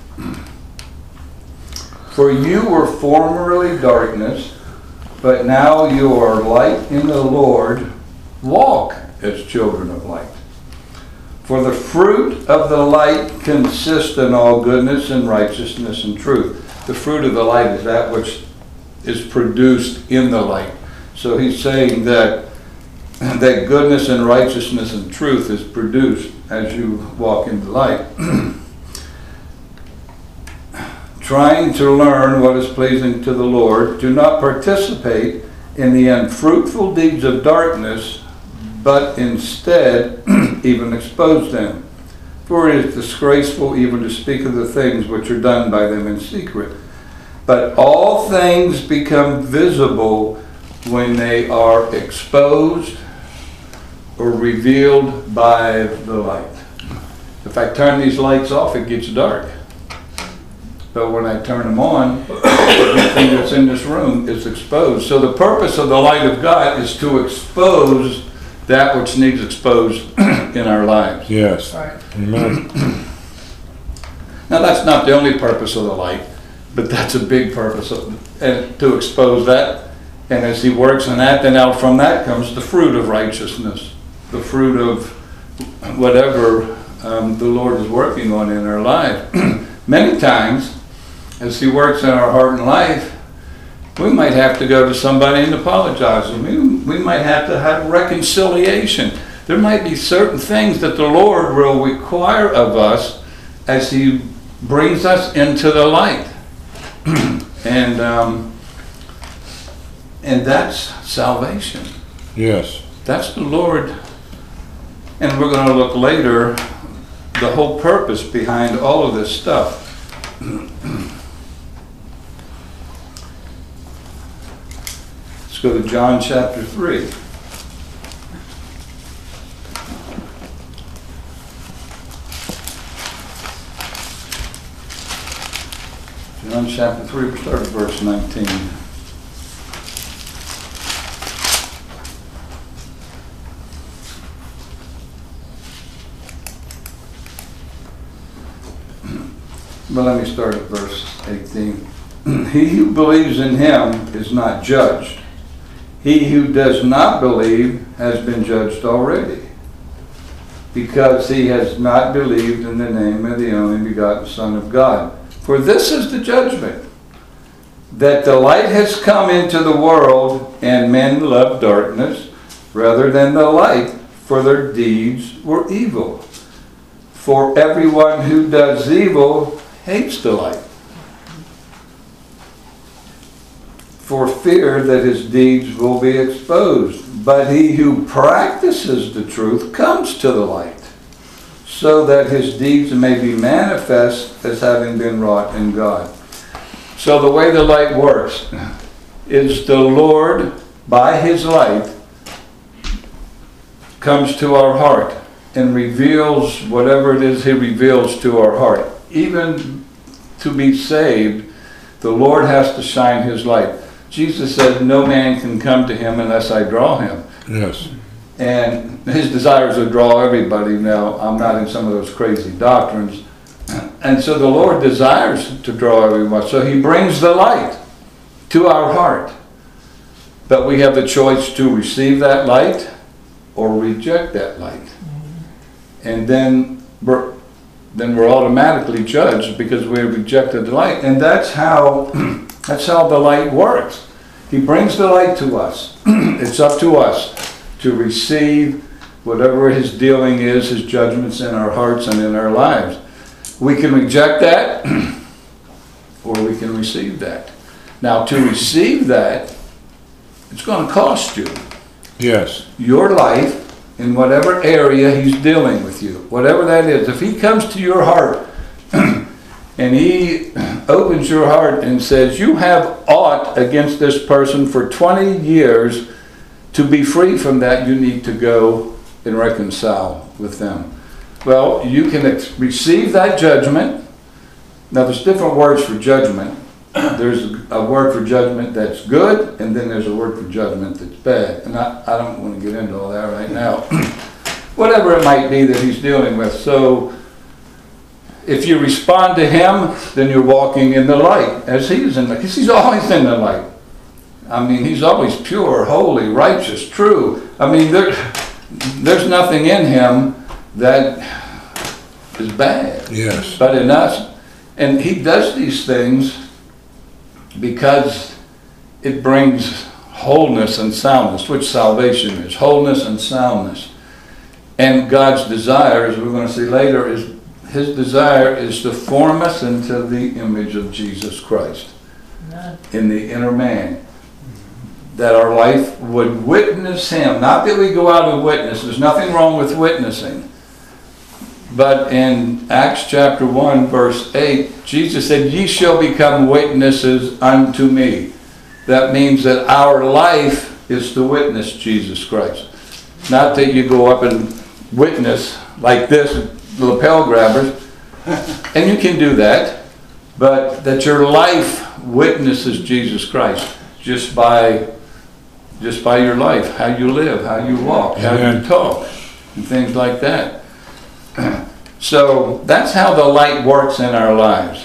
For you were formerly darkness, but now you are light in the Lord. Walk as children of light. For the fruit of the light consists in all goodness and righteousness and truth. The fruit of the light is that which is produced in the light. So he's saying that goodness and righteousness and truth is produced as you walk in the light. Trying to learn what is pleasing to the Lord, do not participate in the unfruitful deeds of darkness, but instead even expose them. For it is disgraceful even to speak of the things which are done by them in secret. But all things become visible when they are exposed or revealed by the light. If I turn these lights off, it gets dark. But when I turn them on, everything that's in this room is exposed. So the purpose of the light of God is to expose that which needs exposed in our lives.
Yes.
Right.
Amen.
Now that's not the only purpose of the light, but that's a big purpose and to expose that. And as he works on that, then out from that comes the fruit of righteousness, the fruit of whatever the Lord is working on in our life. Many times, as he works in our heart and life, we might have to go to somebody and apologize. We might have to have reconciliation. there might be certain things that the Lord will require of us as He brings us into the light. And that's salvation.
Yes.
That's the Lord. And we're going to look later the whole purpose behind all of this stuff. Let's go to John chapter 3. John chapter 3, we'll start at verse 19. But let me start at verse 18. He who believes in him is not judged. He who does not believe has been judged already, because he has not believed in the name of the only begotten Son of God. For this is the judgment, that the light has come into the world, and men love darkness rather than the light, for their deeds were evil. For everyone who does evil hates the light, for fear that his deeds will be exposed. But he who practices the truth comes to the light, so that his deeds may be manifest as having been wrought in God. So the way the light works is the Lord, by His light, comes to our heart and reveals whatever it is He reveals to our heart. Even to be saved, the Lord has to shine His light. Jesus said, no man can come to Him unless I draw him.
Yes.
And His desire is to draw everybody. Now, I'm not in some of those crazy doctrines. And so the Lord desires to draw everyone. So He brings the light to our heart. But we have the choice to receive that light or reject that light. And then we're automatically judged because we rejected the light. And that's how the light works. He brings the light to us. It's up to us to receive whatever His dealing is, His judgments in our hearts and in our lives. We can reject that, or we can receive that. Now, to receive that, it's going to cost you.
Yes.
Your life in whatever area He's dealing with you, whatever that is. If He comes to your heart and He opens your heart and says, you have aught against this person for 20 years, to be free from that, you need to go and reconcile with them. Well, you can receive that judgment. Now, there's different words for judgment. There's a word for judgment that's good, and then there's a word for judgment that's bad. And I don't want to get into all that right now. Whatever it might be that He's dealing with. So, if you respond to Him, then you're walking in the light, as He's in the light. Because He's always in the light. I mean, He's always pure, holy, righteous, true. I mean, there's nothing in Him that is bad.
Yes.
But in us, and He does these things because it brings wholeness and soundness, which salvation is, wholeness and soundness. And God's desire, as we're going to see later, is His desire is to form us into the image of Jesus Christ in the inner man. That our life would witness Him. Not that we go out and witness. There's nothing wrong with witnessing. But in Acts chapter 1, verse 8, Jesus said, ye shall become witnesses unto me. That means that our life is to witness Jesus Christ. Not that you go up and witness like this, lapel grabbers. And you can do that. But that your life witnesses Jesus Christ just by your life, how you live, how you walk, how you talk, and things like that. So that's how the light works in our lives.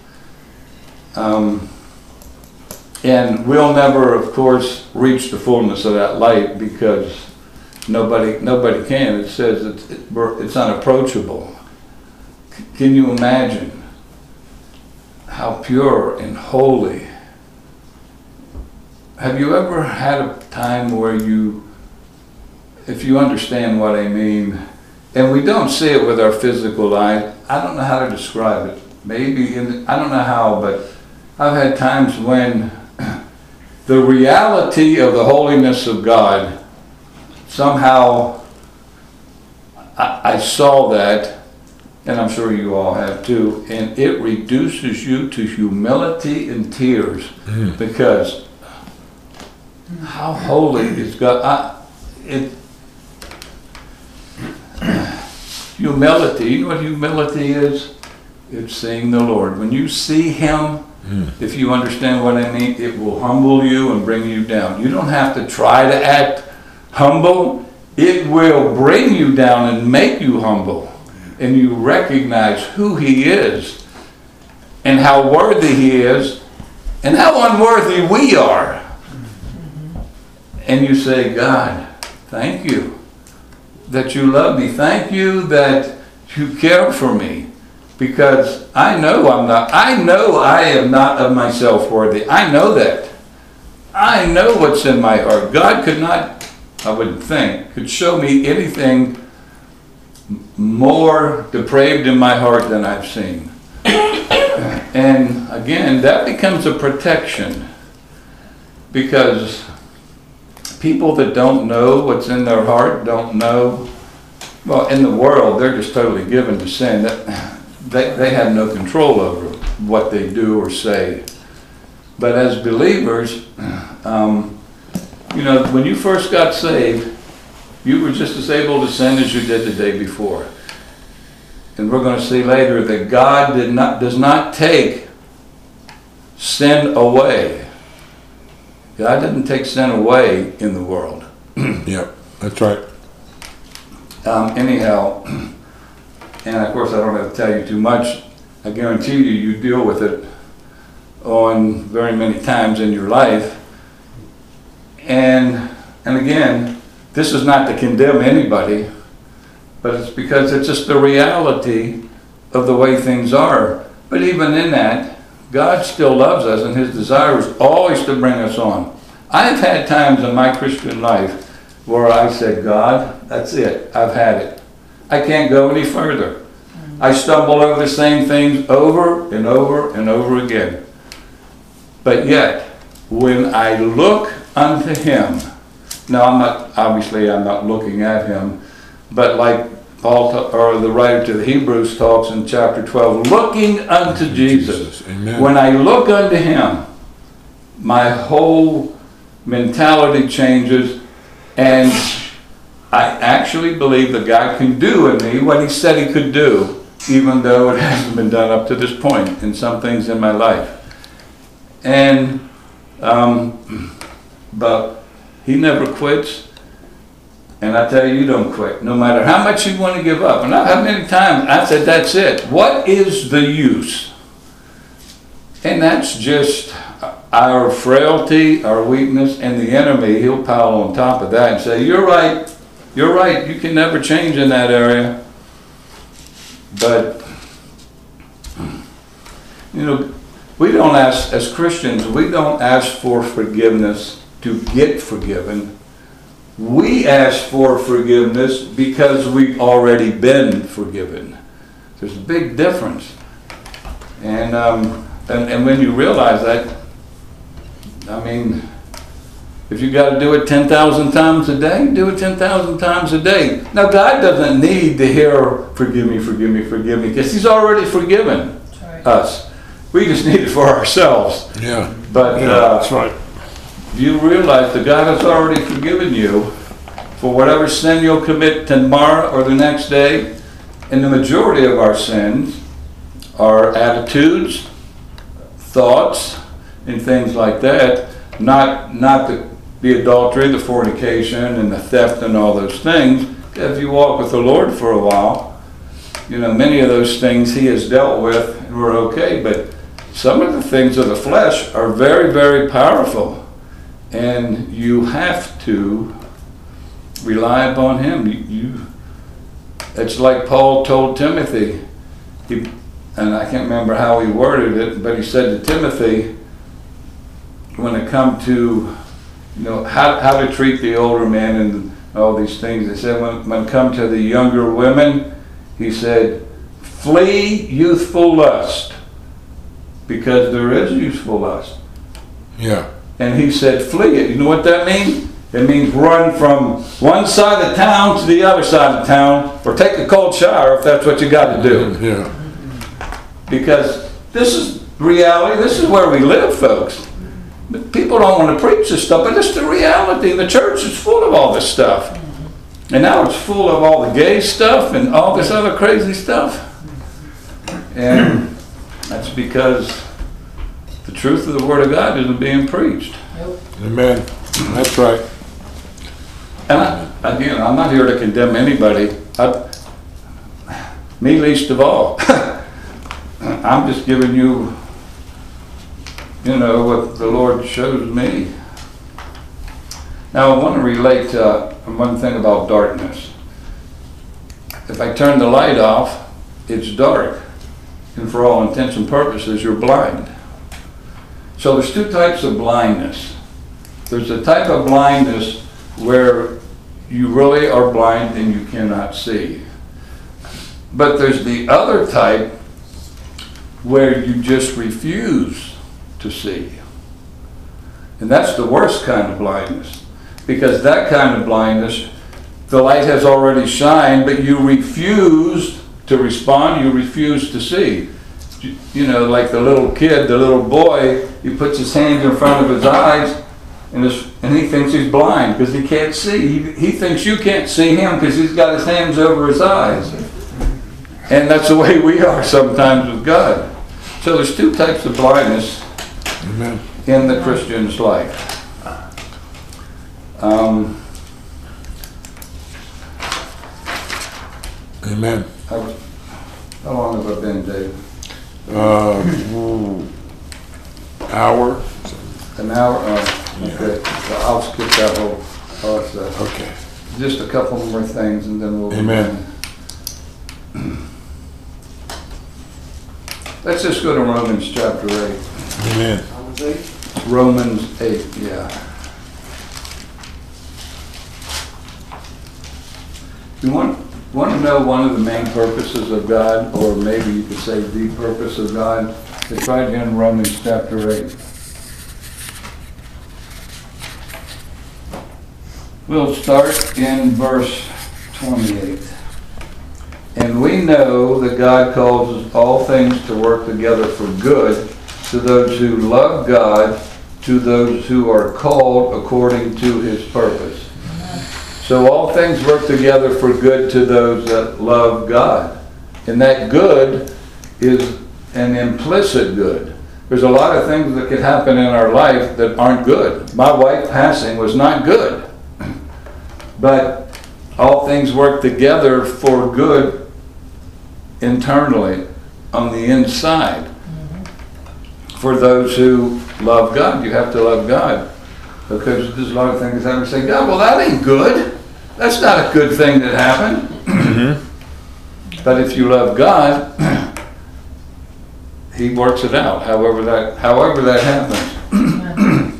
And we'll never, of course, reach the fullness of that light because nobody can. It says it's unapproachable. Can you imagine how pure and holy? Have you ever had a time where you if you understand what I mean, and we don't see it with our physical eye, I don't know how to describe it. Maybe, I don't know how, but I've had times when the reality of the holiness of God, somehow I saw that, and I'm sure you all have too, and it reduces you to humility and tears, because how holy is God. Humility, you know what humility is? It's seeing the Lord. When you see Him, if you understand what I mean, it will humble you and bring you down. You don't have to try to act humble. It will bring you down and make you humble. And you recognize who He is and how worthy He is and how unworthy we are. And you say, God, thank you that you love me. Thank you that you care for me. Because I know I am not of myself worthy. I know that. I know what's in my heart. God could not, I wouldn't think, could show me anything more depraved in my heart than I've seen. And again, that becomes a protection, because people that don't know what's in their heart don't know. Well, in the world, they're just totally given to sin. They have no control over what they do or say. But as believers, you know, when you first got saved, you were just as able to sin as you did the day before. And we're going to see later that God does not take sin away. God didn't take sin away in the world.
Yep, that's right.
Anyhow, and of course I don't have to tell you too much. I guarantee you deal with it on very many times in your life. And again, this is not to condemn anybody, but it's because it's just the reality of the way things are. But even in that, God still loves us, and His desire is always to bring us on. I've had times in my Christian life where I said, God, that's it. I've had it. I can't go any further. I stumble over the same things over and over and over again. But yet, when I look unto Him, now I'm not looking at Him, but like Paul, or the writer to the Hebrews talks in chapter 12, looking unto Jesus.
Amen.
When I look unto Him, my whole mentality changes, and I actually believe that God can do in me what He said He could do, even though it hasn't been done up to this point in some things in my life. And but He never quits, and I tell you, you don't quit, no matter how much you want to give up. And how many times I said, that's it. What is the use? And that's just our frailty, our weakness, and the enemy. He'll pile on top of that and say, you're right, you can never change in that area. But, you know, we don't ask, as Christians, we don't ask for forgiveness to get forgiven. We ask for forgiveness because we've already been forgiven. There's a big difference. And when you realize that, I mean, if you got to do it 10,000 times a day, do it 10,000 times a day. Now, God doesn't need to hear, forgive me, forgive me, forgive me, because He's already forgiven us. We just need it for ourselves.
Yeah.
But
that's right.
You realize that God has already forgiven you for whatever sin you'll commit tomorrow or the next day. And the majority of our sins are attitudes, thoughts, and things like that. Not the adultery, the fornication, and the theft, and all those things. If you walk with the Lord for a while, you know, many of those things He has dealt with, and we're okay. But some of the things of the flesh are very, very powerful. And you have to rely upon Him. It's like Paul told Timothy, and I can't remember how he worded it, but he said to Timothy, when it come to, you know, how to treat the older men and all these things. He said when it come to the younger women, he said, flee youthful lust, because there is youthful lust.
Yeah.
And he said, flee it. You know what that means? It means run from one side of town to the other side of town, or take a cold shower if that's what you got to do.
Yeah.
Because this is reality. This is where we live, folks. But people don't want to preach this stuff, but it's the reality. The church is full of all this stuff. And now it's full of all the gay stuff and all this other crazy stuff. And that's because the truth of the Word of God isn't being preached.
Nope.
Amen. That's right.
And again, I'm not here to condemn anybody. Me least of all. I'm just giving you, what the Lord shows me. Now I want to relate one thing about darkness. If I turn the light off, it's dark. And for all intents and purposes, you're blind. So there's two types of blindness. There's a type of blindness where you really are blind and you cannot see. But there's the other type where you just refuse to see. And that's the worst kind of blindness. Because that kind of blindness, the light has already shined, but you refuse to respond, you refuse to see. Like the little kid, the little boy, he puts his hands in front of his eyes, and he thinks he's blind because he can't see. He thinks you can't see him because he's got his hands over his eyes. And that's the way we are sometimes with God. So there's two types of blindness
Amen.
in the Christian's life.
Amen.
How long have I been, Dave?
Hour.
An hour? Okay. So I'll skip that whole process.
Okay.
Just a couple more things and then we'll
Amen.
begin. Let's just go to Romans chapter 8.
Amen.
Romans 8, yeah. You want to know one of the main purposes of God, or maybe you could say the purpose of God? It's right here in Romans chapter 8. We'll start in verse 28. And we know that God causes all things to work together for good to those who love God, to those who are called according to his purpose. So all things work together for good to those that love God. And that good is an implicit good. There's a lot of things that could happen in our life that aren't good. My wife passing was not good. But all things work together for good internally, on the inside. For those who love God, you have to love God. Because there's a lot of things that happen. Say, God, well, that ain't good. That's not a good thing that happened. Mm-hmm. But if you love God, he works it out, however that happens.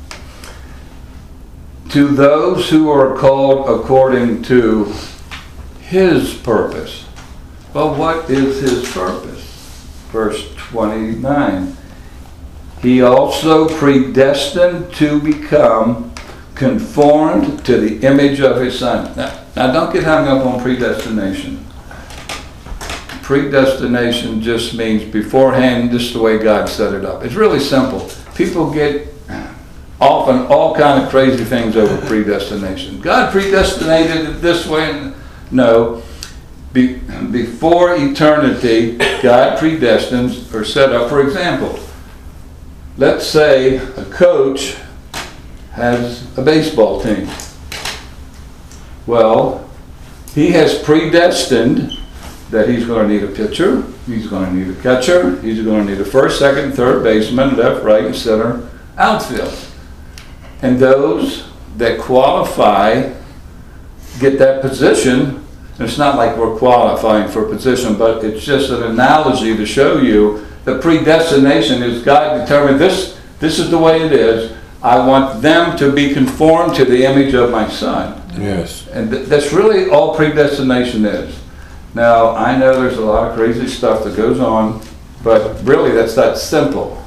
To those who are called according to his purpose. Well, what is his purpose? Verse 29. He also predestined to become conformed to the image of his Son. Now don't get hung up on predestination. Predestination just means beforehand, just the way God set it up. It's really simple. People get off on all kind of crazy things over predestination. God predestinated it this way. No. Before eternity, God predestines or set up. For example, let's say a coach has a baseball team. Well, he has predestined that he's going to need a pitcher, he's going to need a catcher, he's going to need a first, second, third baseman, left, right, and center, outfield. And those that qualify get that position. It's not like we're qualifying for a position, but it's just an analogy to show you that predestination is God determined this is the way it is. I want them to be conformed to the image of my Son.
Yes.
And that's really all predestination is. Now, I know there's a lot of crazy stuff that goes on, but really that's that simple.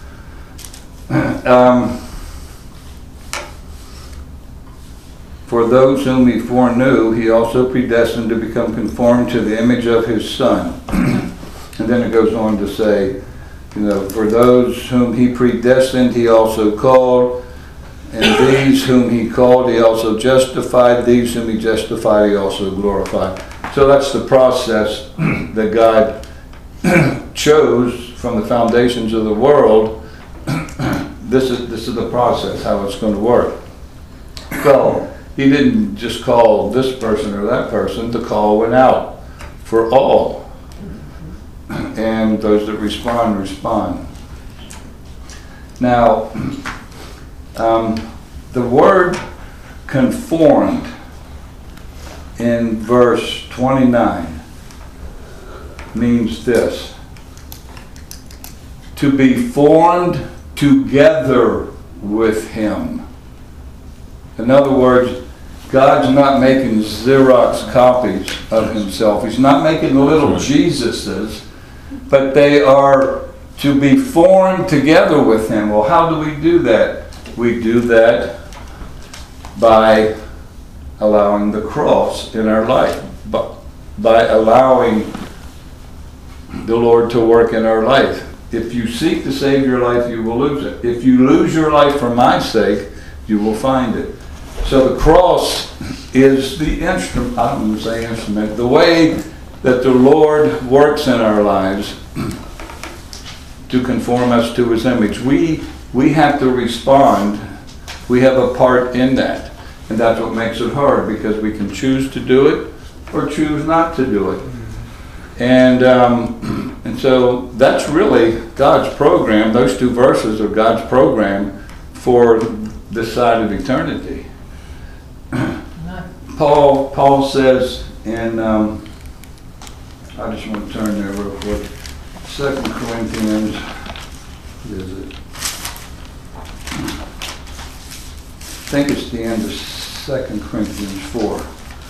For those whom he foreknew, he also predestined to become conformed to the image of his Son. And then it goes on to say, for those whom he predestined, he also called. And these whom he called, he also justified. These whom he justified, he also glorified. So that's the process that God chose from the foundations of the world. This is the process, how it's going to work. So he didn't just call this person or that person. The call went out for all. And those that respond, respond. Now, the word conformed in verse 29 means this: to be formed together with him. In other words, God's not making Xerox copies of himself. He's not making little Jesuses, but they are to be formed together with him. Well, how do we do that? We do that by allowing the cross in our life, by allowing the Lord to work in our life. If you seek to save your life, you will lose it. If you lose your life for my sake, you will find it. So the cross is the instrument, I don't want to say instrument, the way that the Lord works in our lives to conform us to his image. We have to respond. We have a part in that. And that's what makes it hard, because we can choose to do it or choose not to do it. And so that's really God's program. Those two verses are God's program for this side of eternity. Paul says in, I just want to turn there real quick, 2 Corinthians, what is it? I think it's the end of 2 Corinthians 4.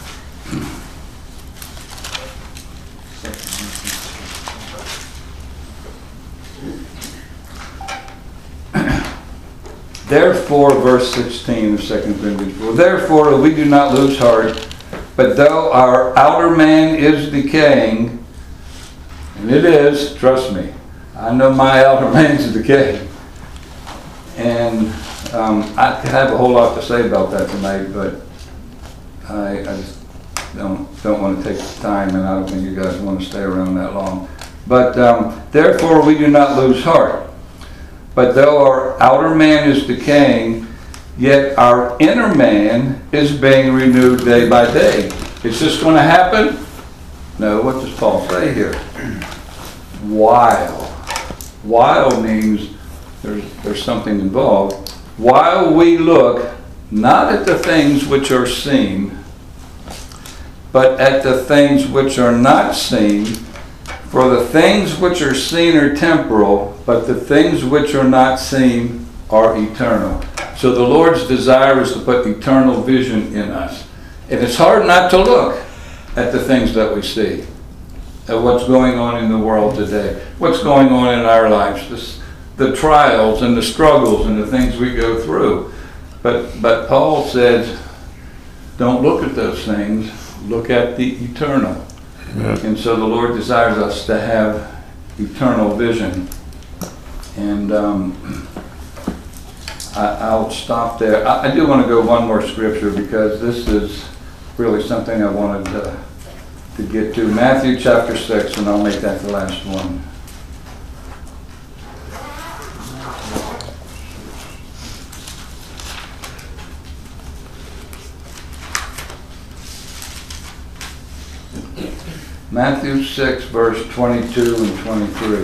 Therefore, verse 16 of 2 Corinthians 4, therefore we do not lose heart, but though our outer man is decaying, and it is, trust me, I know my outer man is decaying, and I could have a whole lot to say about that tonight, but I just don't want to take the time, and I don't think you guys want to stay around that long. But therefore we do not lose heart. But though our outer man is decaying, yet our inner man is being renewed day by day. Is this going to happen? No. What does Paul say here? While. While means there's something involved. While we look not at the things which are seen, but at the things which are not seen. For the things which are seen are temporal, but the things which are not seen are eternal. So the Lord's desire is to put eternal vision in us. And it's hard not to look at the things that we see, at what's going on in the world today, what's going on in our lives, the trials and the struggles and the things we go through. But Paul says, don't look at those things, look at the eternal. And so the Lord desires us to have eternal vision. And I'll stop there. I do want to go one more scripture, because this is really something I wanted to get to. Matthew chapter 6, and I'll make that the last one. Matthew 6, verse 22 and 23.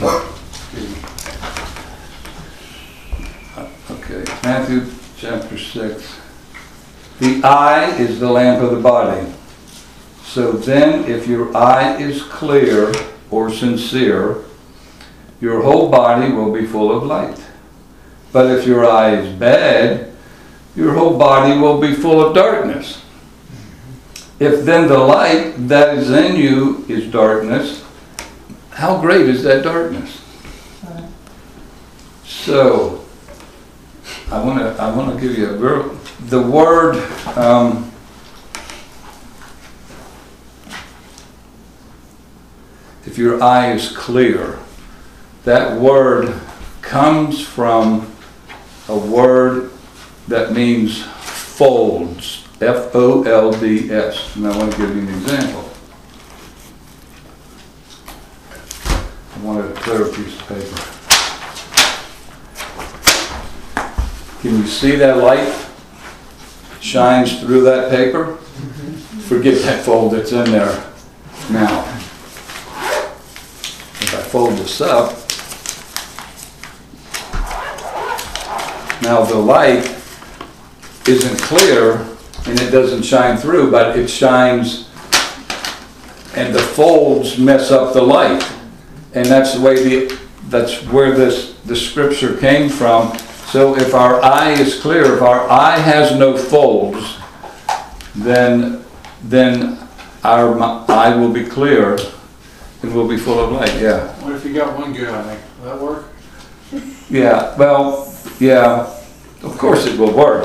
Okay, Matthew chapter 6. The eye is the lamp of the body. So then, if your eye is clear or sincere, your whole body will be full of light. But if your eye is bad, your whole body will be full of darkness. if then the light that is in you is darkness, how great is that darkness?
Right.
So, I want to give you the word, if your eye is clear, that word comes from a word that means folds, F-O-L-D-S. And I want to give you an example. I wanted a clear piece of paper. Can you see that light shines through that paper? Forget that fold that's in there now. If I fold this up, now the light isn't clear and it doesn't shine through, but it shines and the folds mess up the light. And that's the way that's where the scripture came from. So if our eye is clear, if our eye has no folds, then our eye will be clear and will be full of light. Yeah.
What if you got one good eye? Will that work?
Yeah. Well, yeah. Of course it will work.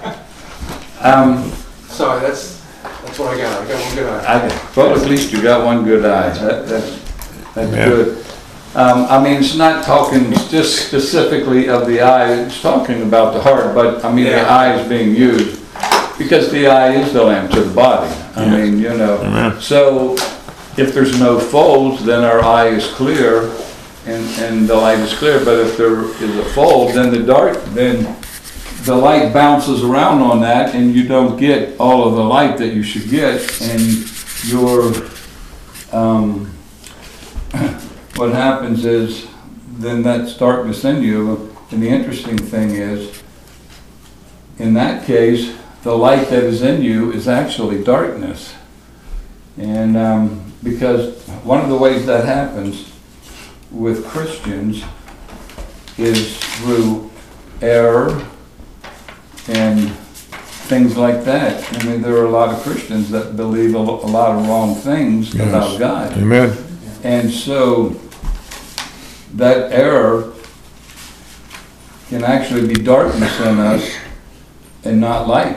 Sorry, that's what I got. I got one good eye.
Well, at least you got one good eye. That's
Yeah.
good. I mean, it's not talking just specifically of the eye, it's talking about the heart, but I mean, the
Yeah.
eye is being used because the eye is the lamp to the body. I mean, you know,
Amen.
so if there's no folds, then our eye is clear and the light is clear, but if there is a fold, then the light bounces around on that and you don't get all of the light that you should get, and your, what happens is then that's darkness in you. And the interesting thing is, in that case, the light that is in you is actually darkness. And because one of the ways that happens with Christians is through error and things like that. I mean, there are a lot of Christians that believe a lot of wrong things
Yes.
about God.
Amen.
And so that error can actually be darkness in us and not light.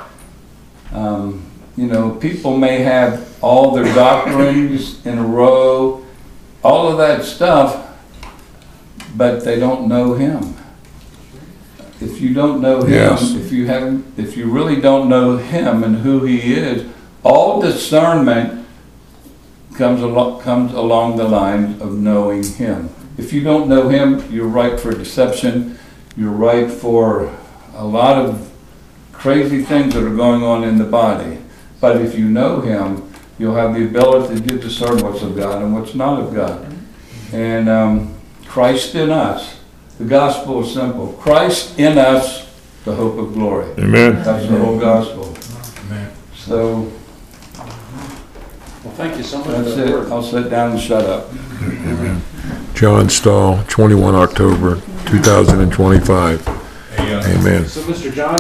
You know, people may have all their doctrines in a row, all of that stuff, but they don't know Him. If you don't know Him,
Yes.
if you really don't know Him and who He is, all discernment comes along the line of knowing Him. If you don't know Him, you're ripe for deception. You're ripe for a lot of crazy things that are going on in the body. But if you know Him, you'll have the ability to discern what's of God and what's not of God. And Christ in us, the gospel is simple. Christ in us, the hope of glory.
Amen.
That's the whole gospel. So
Well, thank you so much
that's
for that
it.
word.
I'll sit down and shut up.
John Stahl, 21 October 2025. Amen.
So, Mr. John,